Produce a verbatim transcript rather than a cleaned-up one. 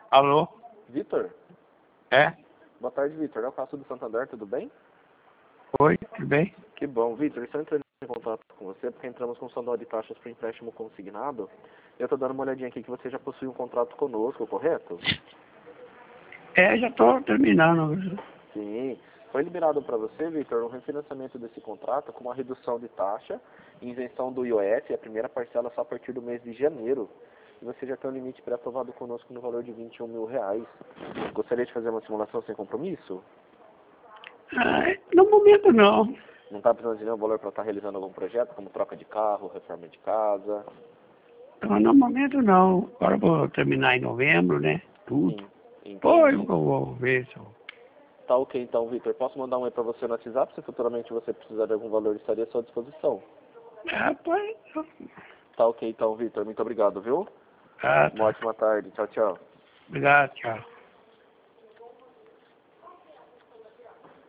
Alô? Vitor? É? Boa tarde, Vitor. É o Cássio do Santander, tudo bem? Oi, tudo bem? Que bom. Vitor, estou entrando em contato com você porque entramos com sondal de taxas para empréstimo consignado. Eu estou dando uma olhadinha aqui que você já possui um contrato conosco, correto? É, já tô terminando. Sim. Foi liberado para você, Vitor, um refinanciamento desse contrato com uma redução de taxa, isenção do I O F, a primeira parcela só a partir do mês de janeiro. E você já tem um limite pré-aprovado conosco no valor de vinte e um mil reais. Gostaria de fazer uma simulação sem compromisso? Ah, no momento não. Não está precisando de nenhum valor para estar realizando algum projeto, como troca de carro, reforma de casa? Então, no momento não. Agora eu vou terminar em novembro, né? Tudo. Sim, Depois eu entendi. vou ver se eu... Tá ok então, Vitor. Posso mandar um e-mail para você no WhatsApp? Se futuramente você precisar de algum valor, estaria à sua disposição. Ah, pois... Tá ok então, Vitor. Muito obrigado, viu? Ah, Uma tá. ótima tarde. Tchau, tchau. Obrigado, tchau.